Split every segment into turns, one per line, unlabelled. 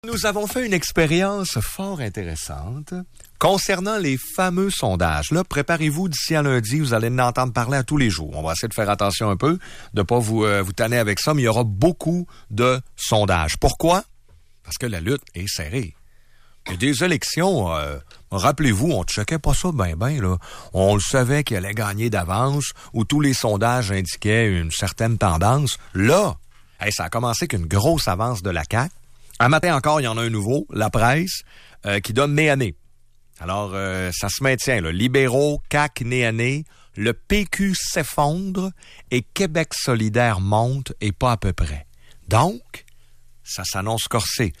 Nous avons fait une expérience fort intéressante concernant les fameux sondages. Là, préparez-vous d'ici à lundi, vous allez en entendre parler à tous les jours. On va essayer de faire attention un peu, de pas vous tanner avec ça, mais il y aura beaucoup de sondages. Pourquoi? Parce que la lutte est serrée. Il y a des élections, rappelez-vous, on ne checkait pas ça ben, là. On le savait qu'il allait gagner d'avance, où tous les sondages indiquaient une certaine tendance. Là, ça a commencé qu'une grosse avance de la CAQ. Un matin encore, il y en a un nouveau, La Presse, qui donne nez à nez. Alors, ça se maintient, là. Libéraux, CAQ, nez à nez. Le PQ s'effondre et Québec solidaire monte et pas à peu près. Donc, ça s'annonce corsé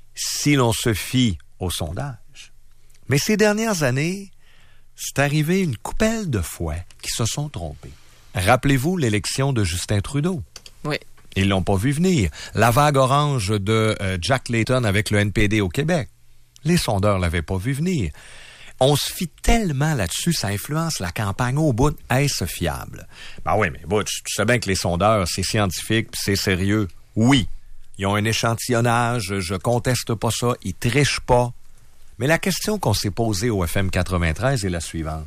si l'on se fie au sondage. Mais ces dernières années, c'est arrivé une coupelle de fois qui se sont trompés. Rappelez-vous l'élection de Justin Trudeau.
Oui.
Ils l'ont pas vu venir. La vague orange de Jack Layton avec le NPD au Québec. Les sondeurs l'avaient pas vu venir. On se fie tellement là-dessus, ça influence la campagne au bout. Est-ce fiable? Ben oui, mais Butch, tu sais bien que les sondeurs, c'est scientifique, pis c'est sérieux. Oui, ils ont un échantillonnage, je conteste pas ça, ils trichent pas. Mais la question qu'on s'est posée au FM 93 est la suivante.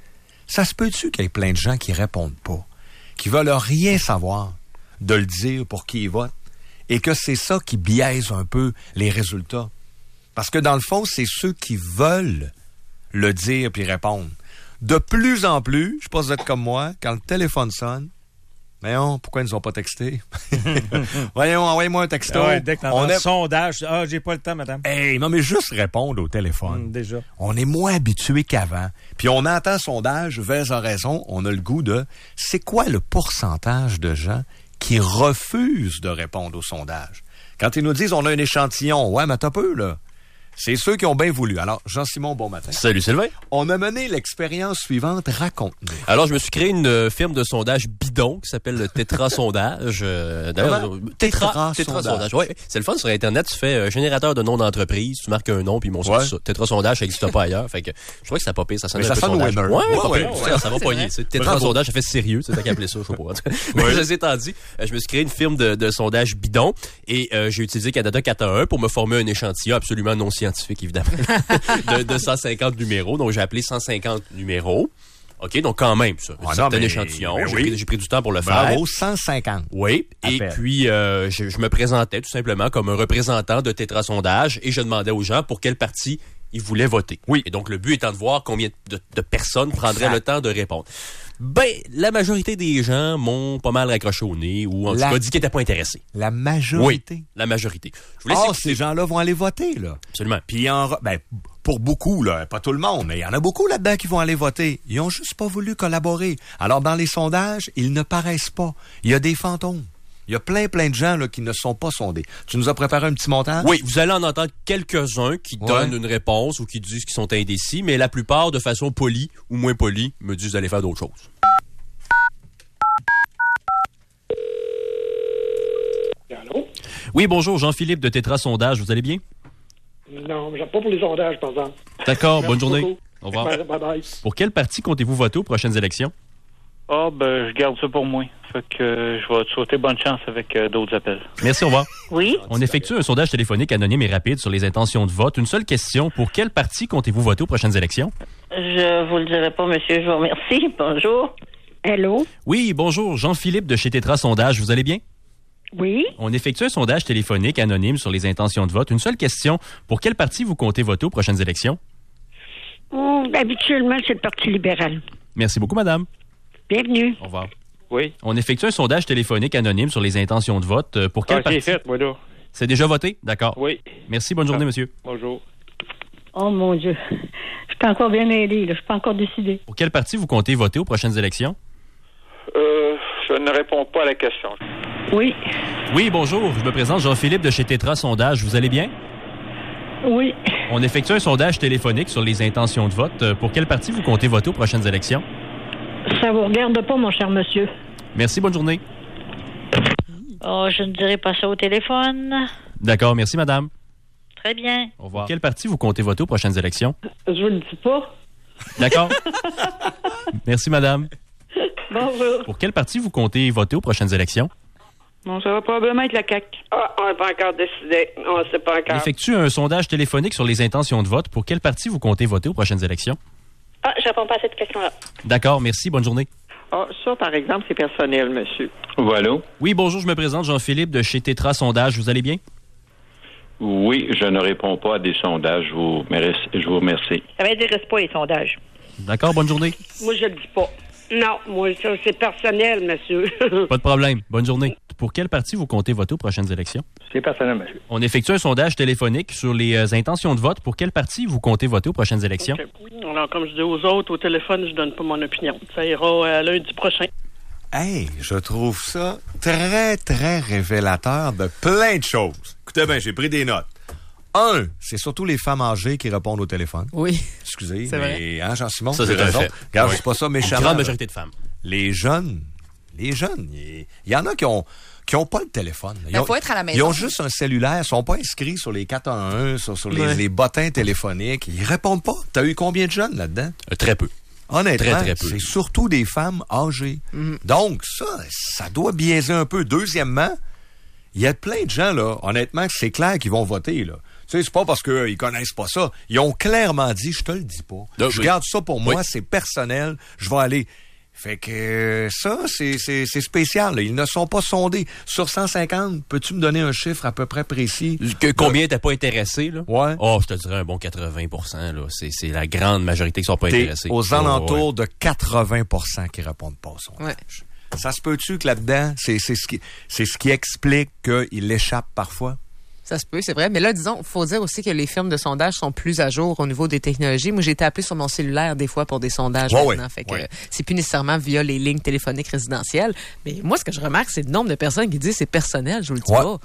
Ça se peut-tu qu'il y ait plein de gens qui répondent pas, qui veulent rien savoir de le dire pour qui ils votent, et que c'est ça qui biaise un peu les résultats? Parce que dans le fond, c'est ceux qui veulent le dire puis répondre. De plus en plus, je sais pas si vous êtes comme moi, quand le téléphone sonne, voyons, pourquoi ils nous ont pas texté? Voyons, envoyez-moi un texto.
Ouais, dès que on est sondage, j'ai pas le temps, madame.
Hey, non, mais juste répondre au téléphone.
Déjà.
On est moins habitué qu'avant. Puis on entend sondage, vers a raison, on a le goût de... C'est quoi le pourcentage de gens qui refusent de répondre au sondage? Quand ils nous disent on a un échantillon, ouais, mais t'as peu, là. C'est ceux qui ont bien voulu. Alors, Jean-Simon, bon matin.
Salut Sylvain.
On a mené l'expérience suivante. Raconte-nous.
Alors, je me suis créé une firme de sondage bidon qui s'appelle le Tétra Sondage. Tétra Sondage. Ouais, c'est le fun sur Internet. Tu fais générateur de nom d'entreprise, tu marques un nom, puis ils m'ont sorti ça. Tétra Sondage, ça n'existe pas ailleurs. Fait que je trouvais que ça popait, ça sonne un peu sondage. Ouais, ça va pogner. Tétra Sondage, ça fait sérieux. C'est ça qu'à appeler ça, je sais pas. Mais ceci étant dit, je me suis créé une firme de sondage bidon et j'ai utilisé Canada 411 pour me former un échantillon absolument non scientifique, évidemment, de 150 numéros. Donc, j'ai appelé 150 numéros. OK, donc quand même, ça. C'est un échantillon. J'ai pris du temps pour le faire.
Bravo, 150.
Oui. Et puis, je me présentais tout simplement comme un représentant de Tétra Sondage et je demandais aux gens pour quel parti ils voulaient voter. Oui. Et donc, le but étant de voir combien de personnes prendraient le temps de répondre. Ben, la majorité des gens m'ont pas mal raccroché au nez ou en tout cas dit qu'ils n'étaient pas intéressés.
La majorité?
Oui, la majorité.
Ces gens-là vont aller voter, là.
Absolument.
Puis, pour beaucoup, là, pas tout le monde, mais il y en a beaucoup là-dedans qui vont aller voter. Ils ont juste pas voulu collaborer. Alors, dans les sondages, ils ne paraissent pas. Il y a des fantômes. Il y a plein de gens là, qui ne sont pas sondés. Tu nous as préparé un petit montage?
Oui, vous allez en entendre quelques-uns qui donnent une réponse ou qui disent qu'ils sont indécis, mais la plupart, de façon polie ou moins polie, me disent d'aller faire d'autres choses.
Allô?
Oui, bonjour, Jean-Philippe de Tétra Sondage, vous allez bien?
Non, mais pas pour les sondages, par exemple.
D'accord, bonne journée.
Beaucoup.
Au revoir.
Bye-bye.
Pour quel parti comptez-vous voter aux prochaines élections?
Je garde ça pour moi. Fait que je vais te souhaiter bonne chance avec d'autres appels.
Merci, au revoir.
Oui.
On effectue un sondage téléphonique anonyme et rapide sur les intentions de vote. Une seule question. Pour quel parti comptez-vous voter aux prochaines élections?
Je vous le dirai pas, monsieur. Je vous remercie. Bonjour. Allô?
Oui, bonjour. Jean-Philippe de chez Tétra Sondage. Vous allez bien?
Oui.
On effectue un sondage téléphonique anonyme sur les intentions de vote. Une seule question. Pour quel parti vous comptez voter aux prochaines élections?
Habituellement, c'est le Parti libéral.
Merci beaucoup, madame.
Bienvenue.
Au revoir.
Oui.
On effectue un sondage téléphonique anonyme sur les intentions de vote. Pour quel parti?
C'est fait, moi, là.
C'est déjà voté? D'accord.
Oui.
Merci, bonne journée, monsieur.
Bonjour.
Oh, mon Dieu. Je suis pas encore bien aidée, là. Je suis pas encore décidée.
Pour quel parti vous comptez voter aux prochaines élections?
Je ne réponds pas à la question.
Oui.
Oui, bonjour. Je me présente, Jean-Philippe de chez Tétra Sondage. Vous allez bien?
Oui.
On effectue un sondage téléphonique sur les intentions de vote. Pour quel parti vous comptez voter aux prochaines élections?
Ça vous regarde pas, mon cher monsieur.
Merci, bonne journée.
Oh, je ne dirai pas ça au téléphone.
D'accord, merci, madame.
Très bien.
Au revoir. Pour quel parti vous comptez voter aux prochaines élections?
Je vous le dis pas.
D'accord. Merci, madame.
Bonjour.
Pour quel parti vous comptez voter aux prochaines élections?
Non, ça va probablement être la CAQ.
Ah, on n'a pas encore décidé. On ne sait pas encore.
On effectue un sondage téléphonique sur les intentions de vote. Pour quel parti vous comptez voter aux prochaines élections?
Ah, je réponds pas à cette question-là.
D'accord, merci. Bonne journée.
Ah, ça, par exemple, c'est personnel, monsieur.
Voilà.
Oui, bonjour, je me présente, Jean-Philippe de chez Tétra Sondage. Vous allez bien?
Oui, je ne réponds pas à des sondages. Je vous remercie.
Ça m'intéresse pas, les sondages.
D'accord, bonne journée.
Moi, je le dis pas. Non, moi, ça, c'est personnel, monsieur.
Pas de problème. Bonne journée. Pour quel parti vous comptez voter aux prochaines élections?
C'est personnel, monsieur.
On effectue un sondage téléphonique sur les intentions de vote. Pour quel parti vous comptez voter aux prochaines élections?
Okay. Alors, comme je dis aux autres, au téléphone, je donne pas mon opinion. Ça ira lundi prochain.
Hey, je trouve ça très, très révélateur de plein de choses. Écoutez bien, j'ai pris des notes. Un, c'est surtout les femmes âgées qui répondent au téléphone.
Oui.
Excusez,
c'est
mais
vrai.
Hein, Jean-Simon?
Ça, c'est
raison.
fait.
Regarde,
oui.
c'est pas ça méchamment.
Une grande majorité de femmes.
Les jeunes, il y en a qui ont pas le téléphone.
Il faut être à la maison.
Ils ont juste un cellulaire, ils sont pas inscrits sur les 411, sur les bottins téléphoniques. Ils répondent pas. T'as eu combien de jeunes là-dedans?
Très peu.
Honnêtement,
très, très peu.
C'est surtout des femmes âgées. Donc, ça doit biaiser un peu. Deuxièmement, il y a plein de gens, là, honnêtement, que c'est clair qu'ils vont voter, là. Tu sais, c'est pas parce qu'ils connaissent pas ça. Ils ont clairement dit, je te le dis pas. Je garde ça pour moi, c'est personnel, je vais aller. Fait que ça, c'est spécial, là. Ils ne sont pas sondés. Sur 150, peux-tu me donner un chiffre à peu près précis?
Combien t'es pas intéressé, là?
Ouais.
Oh, je te dirais un bon 80%, là. C'est la grande majorité qui sont pas intéressés.
Aux alentours de 80% qui répondent pas au sondage.
Ouais.
Ça se peut-tu que là-dedans, c'est ce qui explique qu'il échappe parfois?
Ça se peut, c'est vrai. Mais là, disons, faut dire aussi que les firmes de sondage sont plus à jour au niveau des technologies. Moi, j'ai été appelé sur mon cellulaire des fois pour des sondages maintenant. Fait que c'est plus nécessairement via les lignes téléphoniques résidentielles. Mais moi, ce que je remarque, c'est le nombre de personnes qui disent c'est personnel. Je vous le dis pas.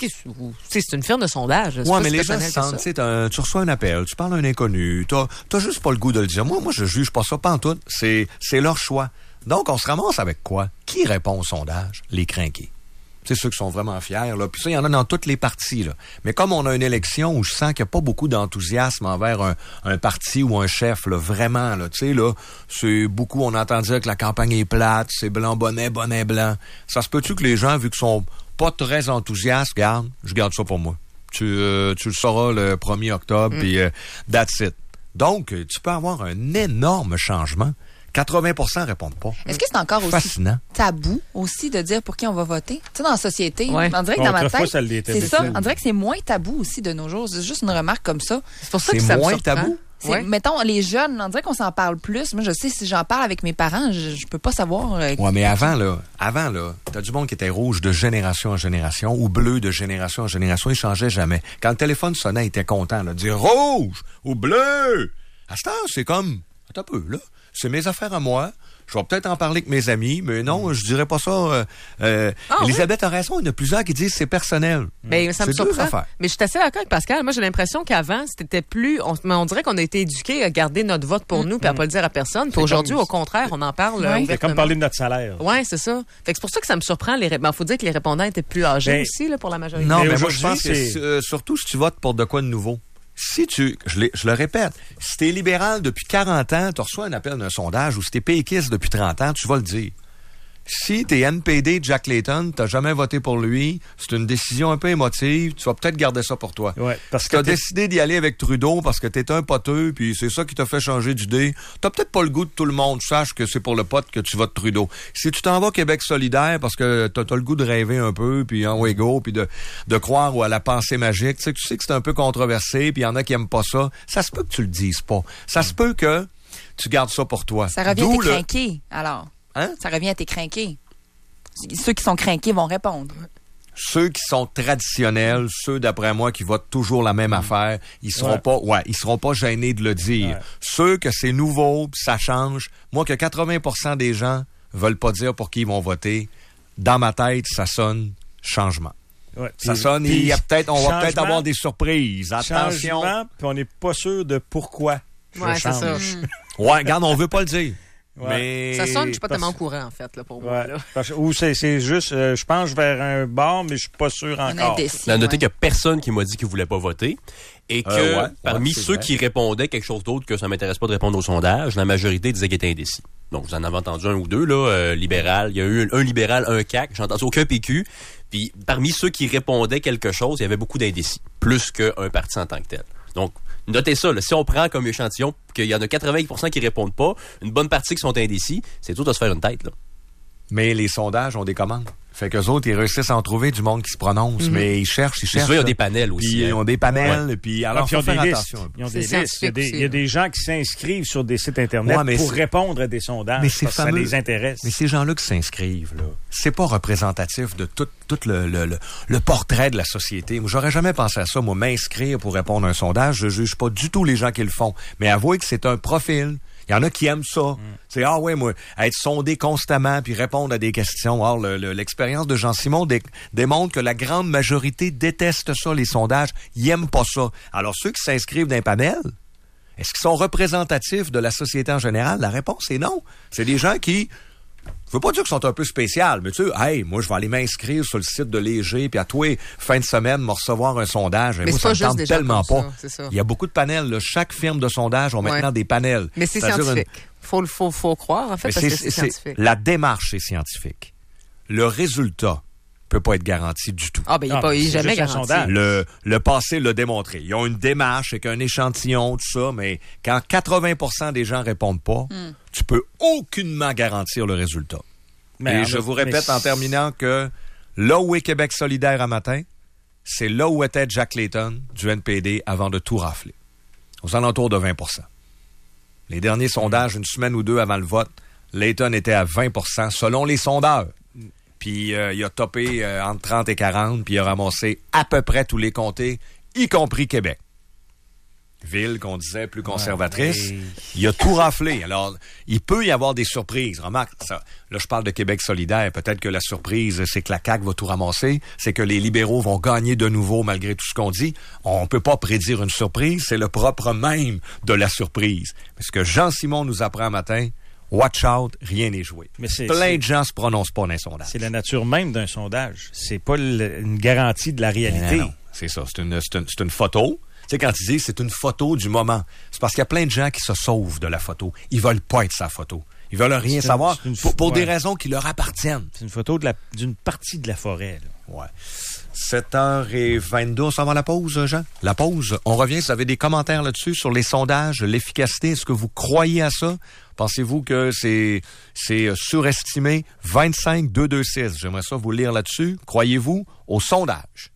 C'est une firme de sondage.
Ouais, mais les gens se sentent, tu reçois un appel, tu parles à un inconnu, t'as juste pas le goût de le dire. Moi, je juge pas ça pantoute. C'est leur choix. Donc, on se ramasse avec quoi? Qui répond au sondage? Les crinqués. C'est ceux qui sont vraiment fiers, là. Puis ça, il y en a dans toutes les partis, là. Mais comme on a une élection où je sens qu'il n'y a pas beaucoup d'enthousiasme envers un parti ou un chef, là, vraiment, là, tu sais, là, c'est beaucoup, on entend dire que la campagne est plate, c'est blanc, bonnet, blanc. Ça se peut-tu que les gens, vu qu'ils sont pas très enthousiastes, je garde ça pour moi. Tu le sauras le 1er octobre, puis that's it. Donc, tu peux avoir un énorme changement. 80% répondent pas.
Est-ce que c'est encore aussi tabou aussi de dire pour qui on va voter? Tu sais, dans la société, on dirait que dans ma tête, c'est ça. On dirait que c'est moins tabou aussi de nos jours. C'est juste une remarque comme ça.
C'est pour ça que ça me surprend.
C'est moins tabou?
Mettons, les jeunes, on dirait qu'on s'en parle plus. Moi, je sais, si j'en parle avec mes parents, je peux pas savoir.
Ouais, mais avant, t'as du monde qui était rouge de génération en génération ou bleu de génération en génération. Il changeait jamais. Quand le téléphone sonnait, il était content de dire rouge ou bleu. À ce temps, c'est comme, attends un peu, là. C'est mes affaires à moi. Je vais peut-être en parler avec mes amis, mais non, je dirais pas ça. Elisabeth a raison, il y en a plusieurs qui disent c'est personnel.
Mais ça me surprend. Mais je suis assez d'accord avec Pascal. Moi, j'ai l'impression qu'avant, c'était plus... On dirait qu'on a été éduqués à garder notre vote pour nous puis à pas le dire à personne. Puis aujourd'hui, au contraire, on en parle ouvertement.
C'est comme parler de notre salaire.
Oui, c'est ça. Fait que c'est pour ça que ça me surprend. Faut dire que les répondants étaient plus âgés aussi là, pour la majorité.
Non, mais moi, je pense que surtout si tu votes pour de quoi de nouveau. Si je le répète, si t'es libéral depuis 40 ans, tu reçois un appel d'un sondage, ou si t'es péquiste depuis 30 ans, tu vas le dire. Si t'es NPD de Jack Layton, t'as jamais voté pour lui, c'est une décision un peu émotive, tu vas peut-être garder ça pour toi.
Ouais, parce
que t'as décidé d'y aller avec Trudeau parce que t'es un poteux, puis c'est ça qui t'a fait changer d'idée, t'as peut-être pas le goût de tout le monde, sache que c'est pour le pote que tu votes Trudeau. Si tu t'en vas Québec solidaire parce que t'as le goût de rêver un peu, puis en wego, puis de croire à la pensée magique, tu sais que c'est un peu controversé, puis il y en a qui aiment pas ça, ça se peut que tu le dises pas. Ça se peut que tu gardes ça pour toi.
Ça revient à tes crinqués, alors.
Hein?
Ça revient à tes crinqués. Ceux qui sont crinqués vont répondre.
Ceux qui sont traditionnels, ceux d'après moi qui votent toujours la même affaire, ils seront pas gênés de le dire. Ouais. Ceux que c'est nouveau, pis ça change, moi que 80% des gens veulent pas dire pour qui ils vont voter, dans ma tête, ça sonne changement. Ouais, ça sonne, on va peut-être avoir des surprises. Attention.
Puis on n'est pas sûr de pourquoi.
Ouais, c'est ça.
Ouais, regarde, on veut pas le dire.
Ouais. Mais ça sonne, je suis pas tellement au courant, en fait, là, pour moi. Là.
Ou c'est juste, je penche vers un bar, mais je suis pas sûr encore.
On a noté qu'il y a personne qui m'a dit qu'il voulait pas voter. Et que parmi ceux qui répondaient quelque chose d'autre que ça m'intéresse pas de répondre au sondage, la majorité disait qu'ils étaient indécis. Donc, vous en avez entendu un ou deux, là, libéral. Il y a eu un libéral, un CAQ. J'ai entendu aucun PQ. Puis, parmi ceux qui répondaient quelque chose, il y avait beaucoup d'indécis. Plus qu'un parti en tant que tel. Donc, notez ça, là, si on prend comme échantillon qu'il y en a 80% qui répondent pas, une bonne partie qui sont indécis, c'est tout à se faire une tête, là.
Mais les sondages ont des commandes. Fait qu'eux autres, ils réussissent à en trouver du monde qui se prononce, mais ils cherchent.
Souvent, il y a des panels aussi.
Puis ils ont des panels, puis alors
ils ont des listes. Ils ont des listes. Il y a des gens qui s'inscrivent sur des sites Internet pour répondre à des sondages.
Mais c'est
parce que ça les intéresse.
Mais ces gens-là qui s'inscrivent, là, c'est pas représentatif de tout le portrait de la société. Moi, j'aurais jamais pensé à ça, moi, m'inscrire pour répondre à un sondage. Je juge pas du tout les gens qui le font. Mais avouez que c'est un profil. Il y en a qui aiment ça. C'est, moi, être sondé constamment puis répondre à des questions. Or, l'expérience de Jean-Simon démontre que la grande majorité déteste ça, les sondages. Ils aiment pas ça. Alors, ceux qui s'inscrivent dans un panel, est-ce qu'ils sont représentatifs de la société en général? La réponse est non. C'est des gens qui... Je veux pas dire qu'ils sont un peu spéciaux, mais tu sais, moi, je vais aller m'inscrire sur le site de Léger, puis à toi, fin de semaine, me recevoir un sondage.
Mais
moi,
ça
me tente tellement pas.
Ça.
Il y a beaucoup de panels, là. Chaque firme de sondage a maintenant des panels.
Mais c'est scientifique. Faut croire, en fait, parce que c'est scientifique.
La démarche est scientifique. Le résultat peut pas être garanti du tout.
Il est jamais garanti.
Le passé l'a démontré. Ils ont une démarche avec un échantillon, tout ça, mais quand 80% des gens répondent pas, tu peux aucunement garantir le résultat. Et je vous répète en terminant que là où est Québec solidaire à matin, c'est là où était Jack Layton du NPD avant de tout rafler. Aux alentours de 20%. Les derniers sondages, une semaine ou deux avant le vote, Layton était à 20% selon les sondeurs. Puis il a topé entre 30 et 40, puis il a ramassé à peu près tous les comtés, y compris Québec. Ville qu'on disait plus conservatrice. Il a tout raflé. Alors, il peut y avoir des surprises. Remarque, ça, là, je parle de Québec solidaire. Peut-être que la surprise, c'est que la CAQ va tout ramasser. C'est que les libéraux vont gagner de nouveau malgré tout ce qu'on dit. On peut pas prédire une surprise. C'est le propre même de la surprise. Mais ce que Jean-Simon nous apprend matin, watch out, rien n'est joué. Mais plein de gens se prononcent pas dans un sondage.
C'est la nature même d'un sondage. C'est pas une garantie de la réalité.
Non. C'est ça. C'est une photo. Tu sais, quand ils disent c'est une photo du moment, c'est parce qu'il y a plein de gens qui se sauvent de la photo. Ils veulent pas être sa photo. Ils veulent rien savoir pour des raisons qui leur appartiennent.
C'est une photo d'une partie de la forêt. Là.
Ouais. 7h22, on s'en va à la pause, Jean? La pause. On revient, si vous avez des commentaires là-dessus sur les sondages, l'efficacité, est-ce que vous croyez à ça? Pensez-vous que c'est surestimé? 25-226. J'aimerais ça vous lire là-dessus. Croyez-vous au sondage?